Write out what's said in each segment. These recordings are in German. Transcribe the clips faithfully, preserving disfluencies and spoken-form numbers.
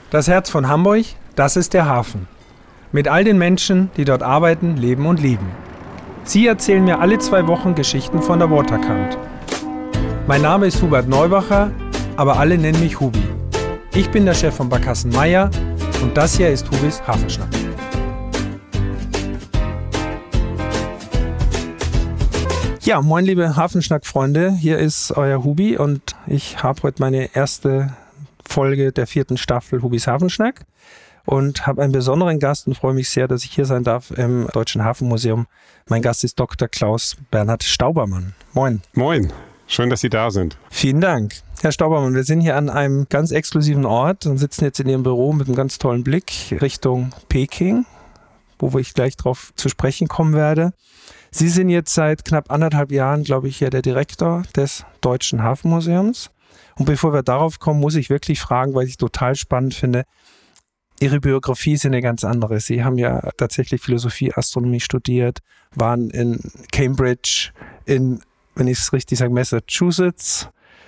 Das Herz von Hamburg, das ist der Hafen. Mit all den Menschen, die dort arbeiten, leben und lieben. Sie erzählen mir alle zwei Wochen Geschichten von der Waterkant. Mein Name ist Hubert Neubacher, aber alle nennen mich Hubi. Ich bin der Chef von Barkassen Meier und das hier ist Hubis Hafenschnack. Ja, moin liebe Hafenschnack-Freunde, hier ist euer Hubi und ich habe heute meine erste Folge der vierten Staffel Hubis Hafenschnack und habe einen besonderen Gast und freue mich sehr, dass ich hier sein darf im Deutschen Hafenmuseum. Mein Gast ist Doktor Klaus Bernhard Staubermann. Moin. Moin, schön, dass Sie da sind. Vielen Dank. Herr Staubermann, wir sind hier an einem ganz exklusiven Ort und sitzen jetzt in Ihrem Büro mit einem ganz tollen Blick Richtung Peking, wo ich gleich drauf zu sprechen kommen werde. Sie sind jetzt seit knapp anderthalb Jahren, glaube ich, hier der Direktor des Deutschen Hafenmuseums. Und bevor wir darauf kommen, muss ich wirklich fragen, weil ich es total spannend finde, Ihre Biografie ist eine ganz andere. Sie haben ja tatsächlich Philosophie, Astronomie studiert, waren in Cambridge, in, wenn ich es richtig sage, Massachusetts.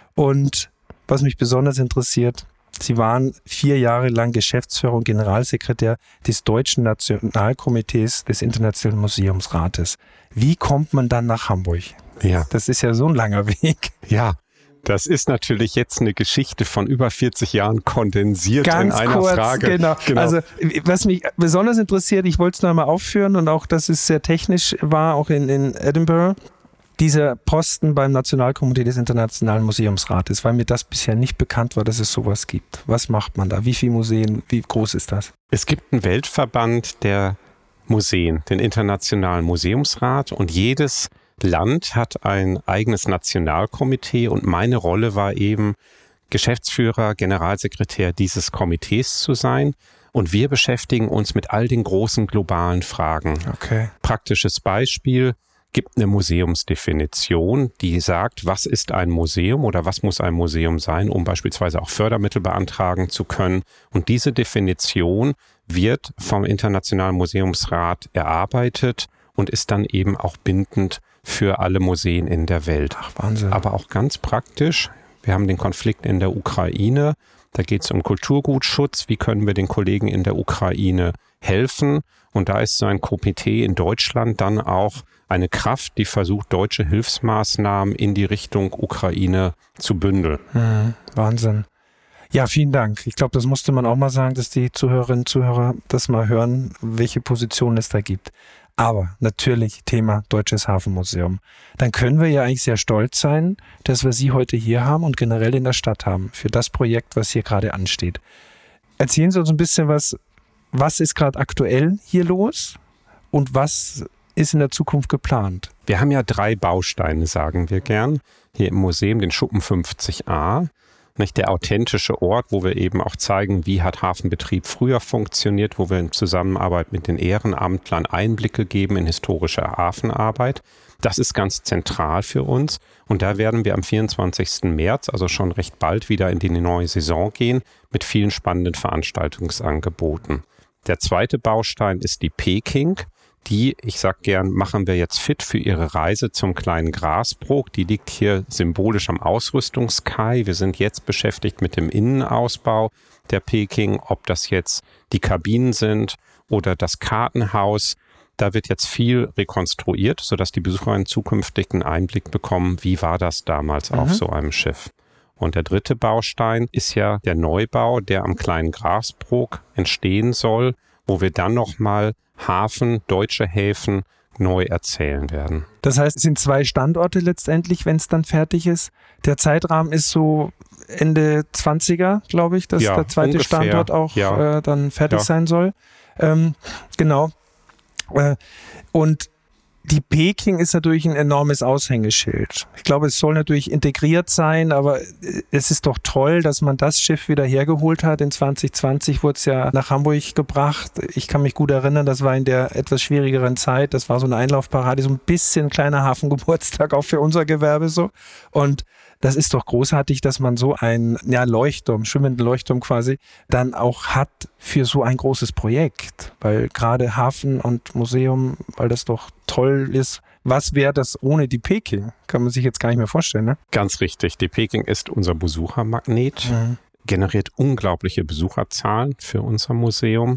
Und was mich besonders interessiert, Sie waren vier Jahre lang Geschäftsführer und Generalsekretär des Deutschen Nationalkomitees des Internationalen Museumsrates. Wie kommt man dann nach Hamburg? Ja. Das ist ja so ein langer Weg. Ja, das ist natürlich jetzt eine Geschichte von über vierzig Jahren kondensiert Ganz in einer kurz, Frage. Genau. genau. Also was mich besonders interessiert, ich wollte es noch einmal aufführen und auch, dass es sehr technisch war, auch in, in Edinburgh, dieser Posten beim Nationalkomitee des Internationalen Museumsrates, weil mir das bisher nicht bekannt war, dass es sowas gibt. Was macht man da? Wie viele Museen? Wie groß ist das? Es gibt einen Weltverband der Museen, den Internationalen Museumsrat, und jedes Land hat ein eigenes Nationalkomitee und meine Rolle war eben, Geschäftsführer, Generalsekretär dieses Komitees zu sein. Und wir beschäftigen uns mit all den großen globalen Fragen. Okay. Praktisches Beispiel: gibt eine Museumsdefinition, die sagt, was ist ein Museum oder was muss ein Museum sein, um beispielsweise auch Fördermittel beantragen zu können. Und diese Definition wird vom Internationalen Museumsrat erarbeitet und ist dann eben auch bindend für alle Museen in der Welt. Ach, Wahnsinn. Aber auch ganz praktisch. Wir haben den Konflikt in der Ukraine. Da geht es um Kulturgutschutz. Wie können wir den Kollegen in der Ukraine helfen? Und da ist so ein Komitee in Deutschland dann auch eine Kraft, die versucht, deutsche Hilfsmaßnahmen in die Richtung Ukraine zu bündeln. Mhm, Wahnsinn. Ja, vielen Dank. Ich glaube, das musste man auch mal sagen, dass die Zuhörerinnen und Zuhörer das mal hören, welche Positionen es da gibt. Aber natürlich Thema Deutsches Hafenmuseum. Dann können wir ja eigentlich sehr stolz sein, dass wir Sie heute hier haben und generell in der Stadt haben für das Projekt, was hier gerade ansteht. Erzählen Sie uns ein bisschen was, was ist gerade aktuell hier los und was ist in der Zukunft geplant? Wir haben ja drei Bausteine, sagen wir gern, hier im Museum, den Schuppen fünfzig a. Nicht der authentische Ort, wo wir eben auch zeigen, wie hat Hafenbetrieb früher funktioniert, wo wir in Zusammenarbeit mit den Ehrenamtlern Einblicke geben in historische Hafenarbeit. Das ist ganz zentral für uns und da werden wir am vierundzwanzigsten März, also schon recht bald, wieder in die neue Saison gehen mit vielen spannenden Veranstaltungsangeboten. Der zweite Baustein ist die Peking. Die, ich sag gern, machen wir jetzt fit für Ihre Reise zum kleinen Grasbrook. Die liegt hier symbolisch am Ausrüstungskai. Wir sind jetzt beschäftigt mit dem Innenausbau der Peking, ob das jetzt die Kabinen sind oder das Kartenhaus. Da wird jetzt viel rekonstruiert, sodass die Besucher zukünftig einen Einblick bekommen, wie war das damals mhm. auf so einem Schiff. Und der dritte Baustein ist ja der Neubau, der am kleinen Grasbrook entstehen soll, wo wir dann nochmal Hafen, deutsche Häfen neu erzählen werden. Das heißt, es sind zwei Standorte letztendlich, wenn es dann fertig ist. Der Zeitrahmen ist so Ende zwanziger, glaube ich, dass ja, der zweite ungefähr, Standort auch ja. äh, dann fertig ja. sein soll. Ähm, genau. Äh, und die Peking ist natürlich ein enormes Aushängeschild. Ich glaube, es soll natürlich integriert sein, aber es ist doch toll, dass man das Schiff wieder hergeholt hat. In zwanzig zwanzig wurde es ja nach Hamburg gebracht. Ich kann mich gut erinnern, das war in der etwas schwierigeren Zeit. Das war so eine Einlaufparade, so ein bisschen kleiner Hafengeburtstag auch für unser Gewerbe so. Und das ist doch großartig, dass man so einen ja, Leuchtturm, schwimmenden Leuchtturm quasi, dann auch hat für so ein großes Projekt. Weil gerade Hafen und Museum, weil das doch toll ist. Was wäre das ohne die Peking? Kann man sich jetzt gar nicht mehr vorstellen, ne? Ganz richtig. Die Peking ist unser Besuchermagnet. Mhm. generiert unglaubliche Besucherzahlen für unser Museum.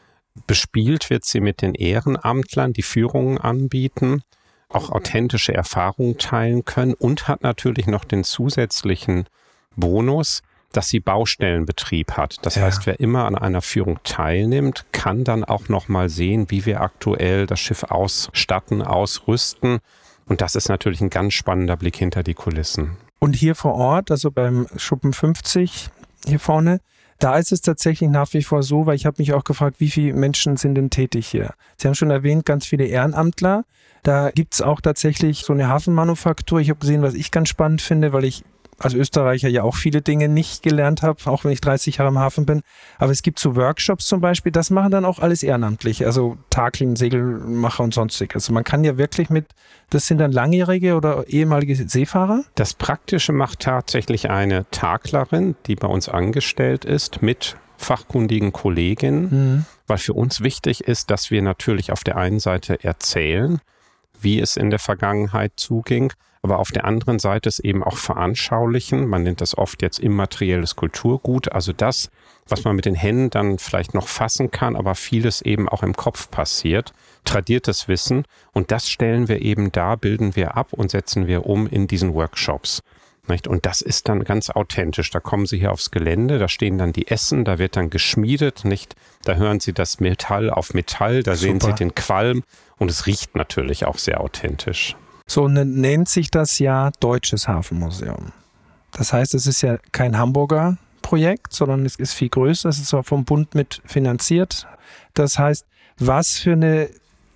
Bespielt wird sie mit den Ehrenamtlern, die Führungen anbieten, auch authentische Erfahrungen teilen können und hat natürlich noch den zusätzlichen Bonus, dass sie Baustellenbetrieb hat. Das ja. heißt, wer immer an einer Führung teilnimmt, kann dann auch noch mal sehen, wie wir aktuell das Schiff ausstatten, ausrüsten. Und das ist natürlich ein ganz spannender Blick hinter die Kulissen. Und hier vor Ort, also beim Schuppen fünfzig hier vorne, da ist es tatsächlich nach wie vor so, weil ich habe mich auch gefragt, wie viele Menschen sind denn tätig hier? Sie haben schon erwähnt, ganz viele Ehrenamtler. Da gibt es auch tatsächlich so eine Hafenmanufaktur. Ich habe gesehen, was ich ganz spannend finde, weil ich als Österreicher ja auch viele Dinge nicht gelernt habe, auch wenn ich dreißig Jahre im Hafen bin. Aber es gibt so Workshops zum Beispiel, das machen dann auch alles ehrenamtlich. Also Takeln, Segelmacher und sonstig. Also man kann ja wirklich mit, das sind dann langjährige oder ehemalige Seefahrer? Das Praktische macht tatsächlich eine Taklerin, die bei uns angestellt ist, mit fachkundigen Kolleginnen, mhm. weil für uns wichtig ist, dass wir natürlich auf der einen Seite erzählen, wie es in der Vergangenheit zuging, aber auf der anderen Seite es eben auch veranschaulichen. Man nennt das oft jetzt immaterielles Kulturgut, also das, was man mit den Händen dann vielleicht noch fassen kann, aber vieles eben auch im Kopf passiert, tradiertes Wissen. Und das stellen wir eben dar, bilden wir ab und setzen wir um in diesen Workshops. Nicht? Und das ist dann ganz authentisch. Da kommen Sie hier aufs Gelände, da stehen dann die Essen, da wird dann geschmiedet, nicht? Da hören Sie das Metall auf Metall, da Super. Sehen Sie den Qualm und es riecht natürlich auch sehr authentisch. So nennt sich das ja Deutsches Hafenmuseum. Das heißt, es ist ja kein Hamburger Projekt, sondern es ist viel größer. Es ist auch vom Bund mit finanziert. Das heißt, was für eine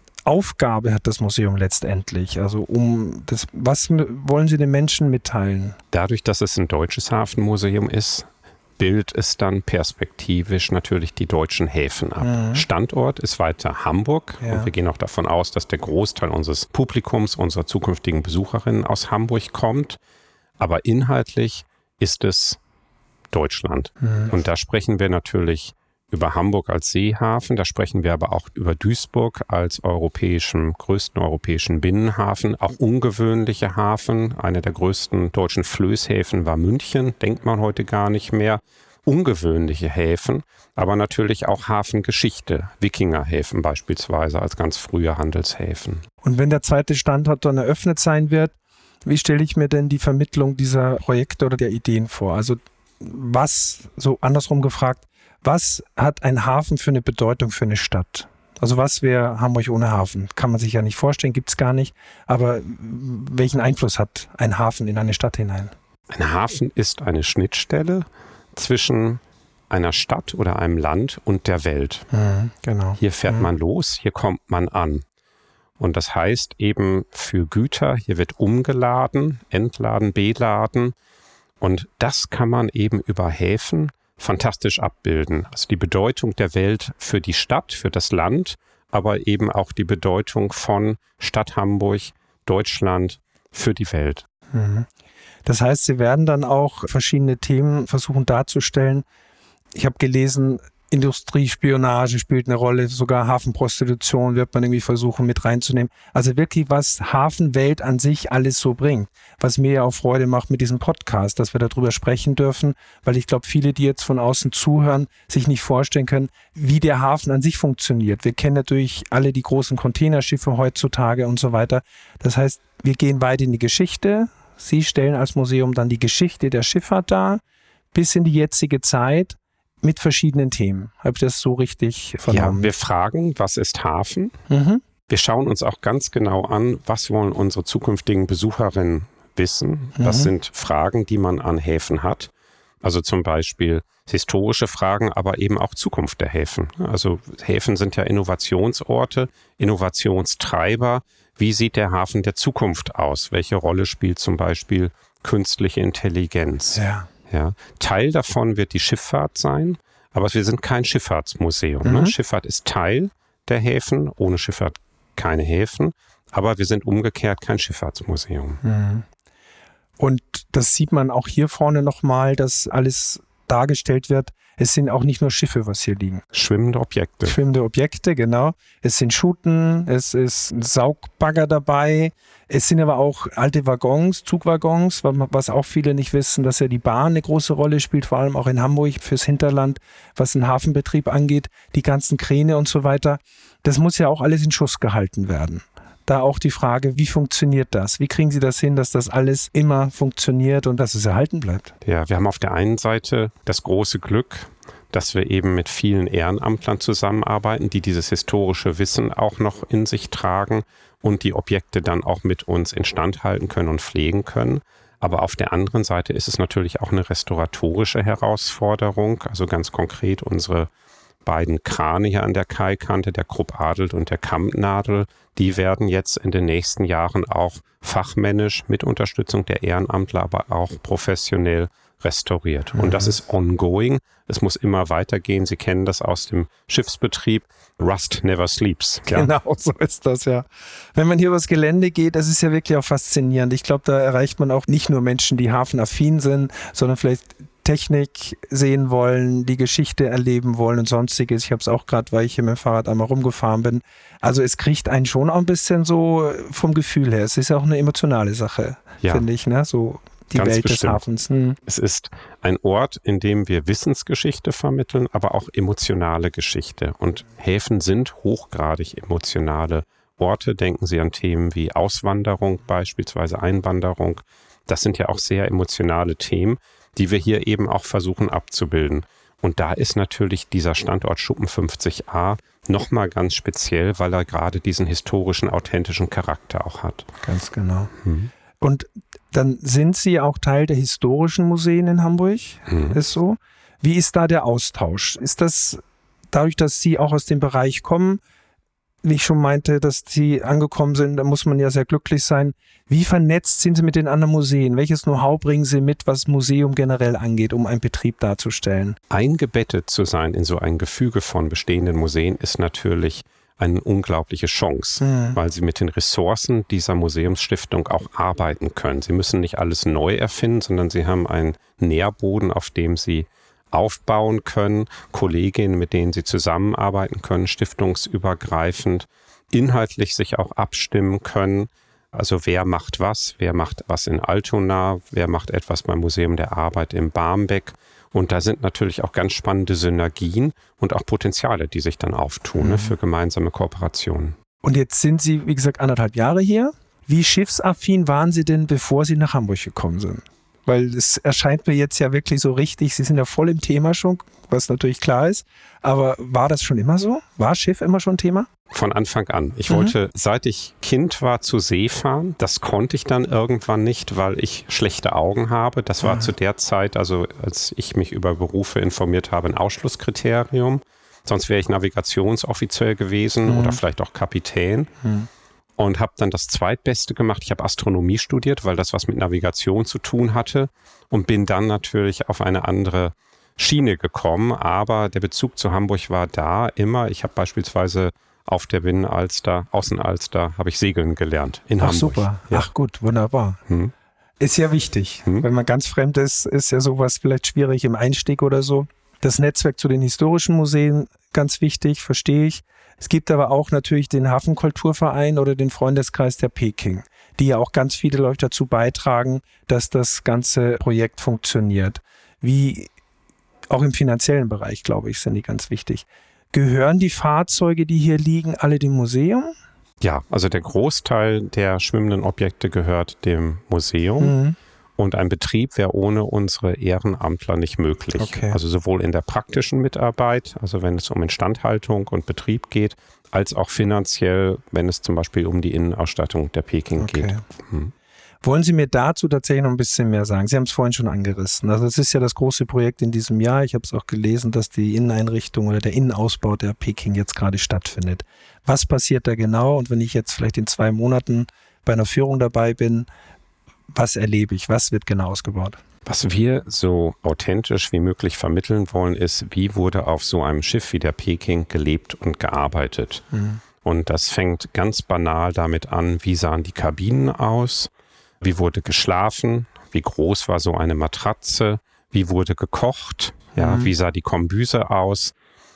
Aufgabe hat das Museum letztendlich? Also um das, was wollen Sie den Menschen mitteilen? Dadurch, dass es ein deutsches Hafenmuseum ist, bildet es dann perspektivisch natürlich die deutschen Häfen ab. Mhm. Standort ist weiter Hamburg ja. und wir gehen auch davon aus, dass der Großteil unseres Publikums, unserer zukünftigen Besucherinnen aus Hamburg kommt. Aber inhaltlich ist es Deutschland. Mhm. Und da sprechen wir natürlich über Hamburg als Seehafen, da sprechen wir aber auch über Duisburg als europäischen, größten europäischen Binnenhafen, auch ungewöhnliche Hafen. Einer der größten deutschen Flößhäfen war München, denkt man heute gar nicht mehr. Ungewöhnliche Häfen, aber natürlich auch Hafengeschichte, Wikingerhäfen beispielsweise als ganz frühe Handelshäfen. Und wenn der zweite Standort dann eröffnet sein wird, wie stelle ich mir denn die Vermittlung dieser Projekte oder der Ideen vor? Also was, so andersrum gefragt, was hat ein Hafen für eine Bedeutung für eine Stadt? Also was wäre Hamburg ohne Hafen? Kann man sich ja nicht vorstellen, gibt es gar nicht. Aber welchen Einfluss hat ein Hafen in eine Stadt hinein? Ein Hafen ist eine Schnittstelle zwischen einer Stadt oder einem Land und der Welt. Mhm, genau. Hier fährt mhm. man los, hier kommt man an. Und das heißt eben für Güter, hier wird umgeladen, entladen, beladen. Und das kann man eben über Häfen fantastisch abbilden. Also die Bedeutung der Welt für die Stadt, für das Land, aber eben auch die Bedeutung von Stadt Hamburg, Deutschland für die Welt. Das heißt, Sie werden dann auch verschiedene Themen versuchen darzustellen. Ich habe gelesen, Industriespionage spielt eine Rolle, sogar Hafenprostitution wird man irgendwie versuchen mit reinzunehmen. Also wirklich, was Hafenwelt an sich alles so bringt. Was mir ja auch Freude macht mit diesem Podcast, dass wir darüber sprechen dürfen, weil ich glaube, viele, die jetzt von außen zuhören, sich nicht vorstellen können, wie der Hafen an sich funktioniert. Wir kennen natürlich alle die großen Containerschiffe heutzutage und so weiter. Das heißt, wir gehen weit in die Geschichte. Sie stellen als Museum dann die Geschichte der Schifffahrt dar, bis in die jetzige Zeit. Mit verschiedenen Themen. Habe ich das so richtig vernommen? Ja, wir fragen, was ist Hafen? Mhm. Wir schauen uns auch ganz genau an, was wollen unsere zukünftigen Besucherinnen wissen? Mhm. Was sind Fragen, die man an Häfen hat? Also zum Beispiel historische Fragen, aber eben auch Zukunft der Häfen. Also Häfen sind ja Innovationsorte, Innovationstreiber. Wie sieht der Hafen der Zukunft aus? Welche Rolle spielt zum Beispiel künstliche Intelligenz? Ja. Ja, Teil davon wird die Schifffahrt sein, aber wir sind kein Schifffahrtsmuseum. Mhm. Ne? Schifffahrt ist Teil der Häfen, ohne Schifffahrt keine Häfen, aber wir sind umgekehrt kein Schifffahrtsmuseum. Mhm. Und das sieht man auch hier vorne nochmal, dass alles dargestellt wird, es sind auch nicht nur Schiffe, was hier liegen. Schwimmende Objekte. Schwimmende Objekte, genau. Es sind Schuten, es ist ein Saugbagger dabei. Es sind aber auch alte Waggons, Zugwaggons, was auch viele nicht wissen, dass ja die Bahn eine große Rolle spielt, vor allem auch in Hamburg fürs Hinterland, was den Hafenbetrieb angeht, die ganzen Kräne und so weiter. Das muss ja auch alles in Schuss gehalten werden. Da auch die Frage, wie funktioniert das? Wie kriegen Sie das hin, dass das alles immer funktioniert und dass es erhalten bleibt? Ja, wir haben auf der einen Seite das große Glück, dass wir eben mit vielen Ehrenamtlern zusammenarbeiten, die dieses historische Wissen auch noch in sich tragen und die Objekte dann auch mit uns instand halten können und pflegen können. Aber auf der anderen Seite ist es natürlich auch eine restauratorische Herausforderung, also ganz konkret unsere beiden Krane hier an der Kaikante, der Krupp Adelt und der Kampnadel, die werden jetzt in den nächsten Jahren auch fachmännisch mit Unterstützung der Ehrenamtler, aber auch professionell restauriert. Mhm. Und das ist ongoing. Es muss immer weitergehen. Sie kennen das aus dem Schiffsbetrieb. Rust never sleeps. Ja. Genau, so ist das, ja. Wenn man hier übers Gelände geht, das ist ja wirklich auch faszinierend. Ich glaube, da erreicht man auch nicht nur Menschen, die hafenaffin sind, sondern vielleicht Technik sehen wollen, die Geschichte erleben wollen und sonstiges. Ich habe es auch gerade, weil ich hier mit dem Fahrrad einmal rumgefahren bin. Also es kriegt einen schon auch ein bisschen so vom Gefühl her. Es ist ja auch eine emotionale Sache, ja, finde ich, ne? So die Ganz Welt bestimmt. des Hafens. Hm. Es ist ein Ort, in dem wir Wissensgeschichte vermitteln, aber auch emotionale Geschichte. Und Häfen sind hochgradig emotionale Orte. Denken Sie an Themen wie Auswanderung, beispielsweise Einwanderung. Das sind ja auch sehr emotionale Themen, die wir hier eben auch versuchen abzubilden. Und da ist natürlich dieser Standort Schuppen fünfzig a nochmal ganz speziell, weil er gerade diesen historischen, authentischen Charakter auch hat. Ganz genau. Mhm. Und dann sind Sie auch Teil der historischen Museen in Hamburg, mhm. ist so. Wie ist da der Austausch? Ist das dadurch, dass Sie auch aus dem Bereich kommen, wie ich schon meinte, dass Sie angekommen sind, da muss man ja sehr glücklich sein. Wie vernetzt sind Sie mit den anderen Museen? Welches Know-how bringen Sie mit, was Museum generell angeht, um einen Betrieb darzustellen? Eingebettet zu sein in so ein Gefüge von bestehenden Museen ist natürlich eine unglaubliche Chance, mhm. weil Sie mit den Ressourcen dieser Museumsstiftung auch arbeiten können. Sie müssen nicht alles neu erfinden, sondern Sie haben einen Nährboden, auf dem Sie aufbauen können, Kolleginnen, mit denen Sie zusammenarbeiten können, stiftungsübergreifend, inhaltlich sich auch abstimmen können. Also wer macht was, wer macht was in Altona, wer macht etwas beim Museum der Arbeit in Barmbek. Und da sind natürlich auch ganz spannende Synergien und auch Potenziale, die sich dann auftun, mhm. ne, für gemeinsame Kooperationen. Und jetzt sind Sie, wie gesagt, anderthalb Jahre hier. Wie schiffsaffin waren Sie denn, bevor Sie nach Hamburg gekommen sind? Weil es erscheint mir jetzt ja wirklich so richtig, Sie sind ja voll im Thema schon, was natürlich klar ist. Aber war das schon immer so? War Schiff immer schon Thema? Von Anfang an. Ich mhm. wollte, seit ich Kind war, zu See fahren. Das konnte ich dann irgendwann nicht, weil ich schlechte Augen habe. Das war mhm. zu der Zeit, also als ich mich über Berufe informiert habe, ein Ausschlusskriterium. Sonst wäre ich Navigationsoffizier gewesen mhm. oder vielleicht auch Kapitän. Mhm. Und habe dann das Zweitbeste gemacht. Ich habe Astronomie studiert, weil das was mit Navigation zu tun hatte und bin dann natürlich auf eine andere Schiene gekommen. Aber der Bezug zu Hamburg war da immer. Ich habe beispielsweise auf der Binnenalster, Außenalster, habe ich segeln gelernt in Ach, Hamburg. Super. Ja. Ach gut, wunderbar. Hm. Ist ja wichtig. Hm. Wenn man ganz fremd ist, ist ja sowas vielleicht schwierig im Einstieg oder so. Das Netzwerk zu den historischen Museen, ganz wichtig, verstehe ich. Es gibt aber auch natürlich den Hafenkulturverein oder den Freundeskreis der Peking, die ja auch ganz viele Leute dazu beitragen, dass das ganze Projekt funktioniert. Wie auch im finanziellen Bereich, glaube ich, sind die ganz wichtig. Gehören die Fahrzeuge, die hier liegen, alle dem Museum? Ja, also der Großteil der schwimmenden Objekte gehört dem Museum. Mhm. Und ein Betrieb wäre ohne unsere Ehrenamtler nicht möglich. Okay. Also sowohl in der praktischen Mitarbeit, also wenn es um Instandhaltung und Betrieb geht, als auch finanziell, wenn es zum Beispiel um die Innenausstattung der Peking okay. geht. Hm. Wollen Sie mir dazu tatsächlich noch ein bisschen mehr sagen? Sie haben es vorhin schon angerissen. Also es ist ja das große Projekt in diesem Jahr. Ich habe es auch gelesen, dass die Inneneinrichtung oder der Innenausbau der Peking jetzt gerade stattfindet. Was passiert da genau? Und wenn ich jetzt vielleicht in zwei Monaten bei einer Führung dabei bin, was erlebe ich? Was wird genau ausgebaut? Was wir so authentisch wie möglich vermitteln wollen, ist, wie wurde auf so einem Schiff wie der Peking gelebt und gearbeitet. Mhm. Und das fängt ganz banal damit an, wie sahen die Kabinen aus, wie wurde geschlafen, wie groß war so eine Matratze, wie wurde gekocht, Ja, Mhm. wie sah die Kombüse aus?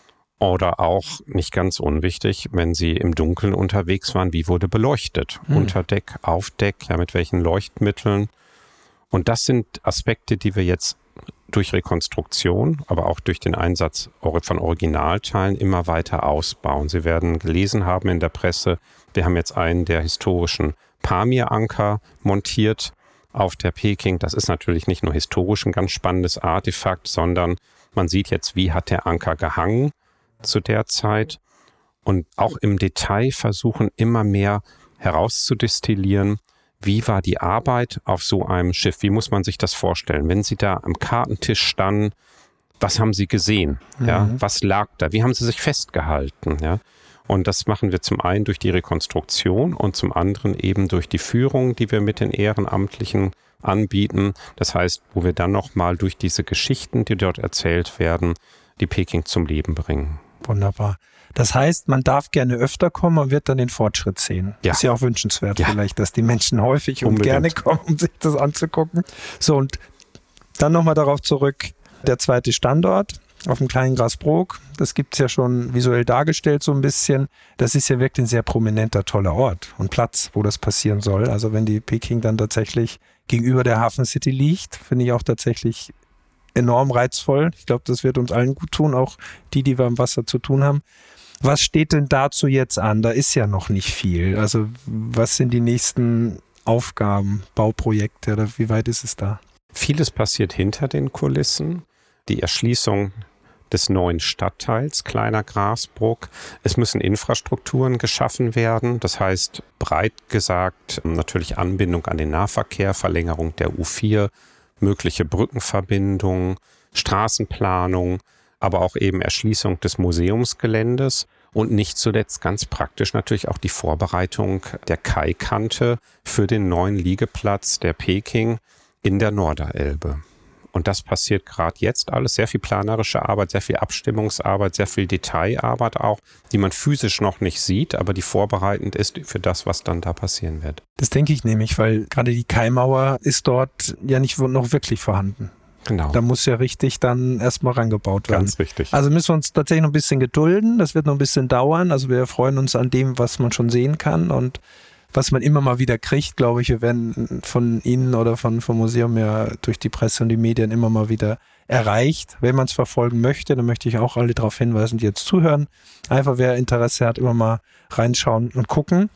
Oder auch, nicht ganz unwichtig, wenn Sie im Dunkeln unterwegs waren, wie wurde beleuchtet? Mhm. Unter Deck, auf Deck, ja, mit welchen Leuchtmitteln? Und das sind Aspekte, die wir jetzt durch Rekonstruktion, aber auch durch den Einsatz von Originalteilen immer weiter ausbauen. Sie werden gelesen haben in der Presse, wir haben jetzt einen der historischen Pamir-Anker montiert auf der Peking. Das ist natürlich nicht nur historisch ein ganz spannendes Artefakt, sondern man sieht jetzt, wie hat der Anker gehangen zu der Zeit. Und auch im Detail versuchen immer mehr herauszudestillieren, wie war die Arbeit auf so einem Schiff? Wie muss man sich das vorstellen? Wenn Sie da am Kartentisch standen, was haben Sie gesehen? Mhm. Ja, was lag da? Wie haben Sie sich festgehalten? Ja, und das machen wir zum einen durch die Rekonstruktion und zum anderen eben durch die Führung, die wir mit den Ehrenamtlichen anbieten. Das heißt, wo wir dann nochmal durch diese Geschichten, die dort erzählt werden, die Peking zum Leben bringen. Wunderbar. Das heißt, man darf gerne öfter kommen, man wird dann den Fortschritt sehen. Ja. Ist ja auch wünschenswert Ja. vielleicht, dass die Menschen häufig und Unbedingt. gerne kommen, um sich das anzugucken. So, und dann nochmal darauf zurück, der zweite Standort auf dem kleinen Grasbrook. Das gibt es ja schon visuell dargestellt so ein bisschen. Das ist ja wirklich ein sehr prominenter, toller Ort und Platz, wo das passieren soll. Also wenn die Peking dann tatsächlich gegenüber der Hafen City liegt, finde ich auch tatsächlich enorm reizvoll. Ich glaube, das wird uns allen gut tun, auch die, die wir am Wasser zu tun haben. Was steht denn dazu jetzt an? Da ist ja noch nicht viel. Also was sind die nächsten Aufgaben, Bauprojekte oder wie weit ist es da? Vieles passiert hinter den Kulissen. Die Erschließung des neuen Stadtteils Kleiner Grasbrook. Es müssen Infrastrukturen geschaffen werden. Das heißt, breit gesagt, natürlich Anbindung an den Nahverkehr, Verlängerung der U vier, mögliche Brückenverbindungen, Straßenplanung, aber auch eben Erschließung des Museumsgeländes und nicht zuletzt ganz praktisch natürlich auch die Vorbereitung der Kaikante für den neuen Liegeplatz der Peking in der Norderelbe. Und das passiert gerade jetzt alles. Sehr viel planerische Arbeit, sehr viel Abstimmungsarbeit, sehr viel Detailarbeit auch, die man physisch noch nicht sieht, aber die vorbereitend ist für das, was dann da passieren wird. Das denke ich nämlich, weil gerade die Kaimauer ist dort ja nicht noch wirklich vorhanden. Genau. Da muss ja richtig dann erstmal rangebaut werden. Ganz richtig. Also müssen wir uns tatsächlich noch ein bisschen gedulden. Das wird noch ein bisschen dauern. Also wir freuen uns an dem, was man schon sehen kann und was man immer mal wieder kriegt, glaube ich. Wir werden von Ihnen oder von, vom Museum ja durch die Presse und die Medien immer mal wieder erreicht. Wenn man es verfolgen möchte, dann möchte ich auch alle darauf hinweisen, die jetzt zuhören. Einfach, wer Interesse hat, immer mal reinschauen und gucken.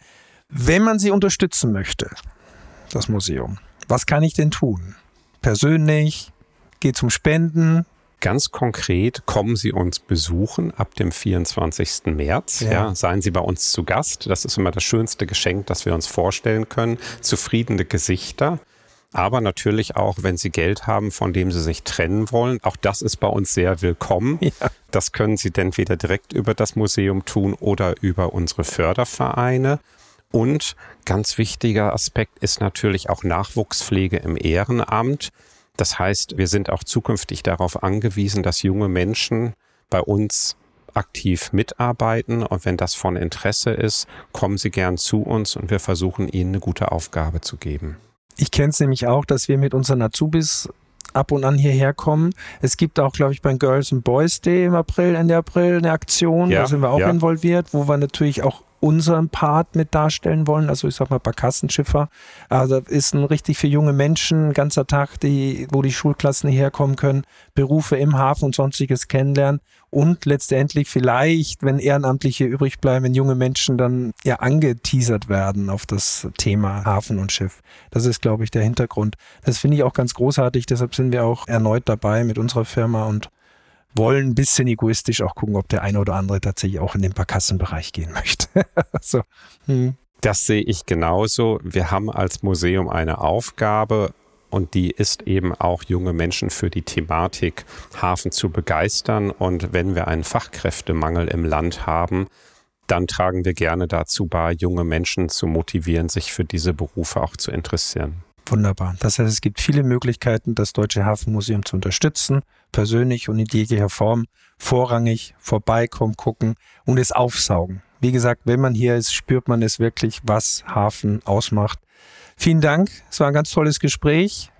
Wenn man sie unterstützen möchte, das Museum, was kann ich denn tun? Persönlich, geht zum Spenden. Ganz konkret kommen Sie uns besuchen ab dem vierundzwanzigsten März. Ja. Ja, seien Sie bei uns zu Gast. Das ist immer das schönste Geschenk, das wir uns vorstellen können. Zufriedene Gesichter. Aber natürlich auch, wenn Sie Geld haben, von dem Sie sich trennen wollen. Auch das ist bei uns sehr willkommen. Ja. Das können Sie entweder direkt über das Museum tun oder über unsere Fördervereine. Und ganz wichtiger Aspekt ist natürlich auch Nachwuchspflege im Ehrenamt. Das heißt, wir sind auch zukünftig darauf angewiesen, dass junge Menschen bei uns aktiv mitarbeiten. Und wenn das von Interesse ist, kommen Sie gern zu uns und wir versuchen, Ihnen eine gute Aufgabe zu geben. Ich kenne es nämlich auch, dass wir mit unseren Azubis ab und an hierher kommen. Es gibt auch, glaube ich, beim Girls and Boys Day im April, Ende April eine Aktion. Ja, da sind wir auch ja. involviert, wo wir natürlich auch unseren Part mit darstellen wollen, also ich sag mal Barkassenschiffer. Also das ist ein richtig für junge Menschen, ein ganzer Tag, die, wo die Schulklassen herkommen können, Berufe im Hafen und sonstiges kennenlernen und letztendlich vielleicht, wenn Ehrenamtliche übrig bleiben, wenn junge Menschen dann ja angeteasert werden auf das Thema Hafen und Schiff. Das ist, glaube ich, der Hintergrund. Das finde ich auch ganz großartig, deshalb sind wir auch erneut dabei mit unserer Firma und wollen ein bisschen egoistisch auch gucken, ob der eine oder andere tatsächlich auch in den Barkassenbereich gehen möchte. so. hm. Das sehe ich genauso. Wir haben als Museum eine Aufgabe und die ist eben auch junge Menschen für die Thematik Hafen zu begeistern. Und wenn wir einen Fachkräftemangel im Land haben, dann tragen wir gerne dazu bei, junge Menschen zu motivieren, sich für diese Berufe auch zu interessieren. Wunderbar. Das heißt, es gibt viele Möglichkeiten, das Deutsche Hafenmuseum zu unterstützen, persönlich und in jeglicher Form, vorrangig vorbeikommen, gucken und es aufsaugen. Wie gesagt, wenn man hier ist, spürt man es wirklich, was Hafen ausmacht. Vielen Dank. Es war ein ganz tolles Gespräch.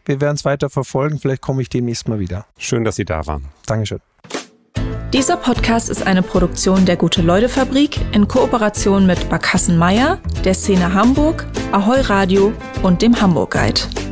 Wir werden es weiter verfolgen. Vielleicht komme ich demnächst mal wieder. Schön, dass Sie da waren. Dankeschön. Dieser Podcast ist eine Produktion der Gute-Leute-Fabrik in Kooperation mit Barkassen Meier, der Szene Hamburg, Ahoi Radio und dem Hamburg Guide.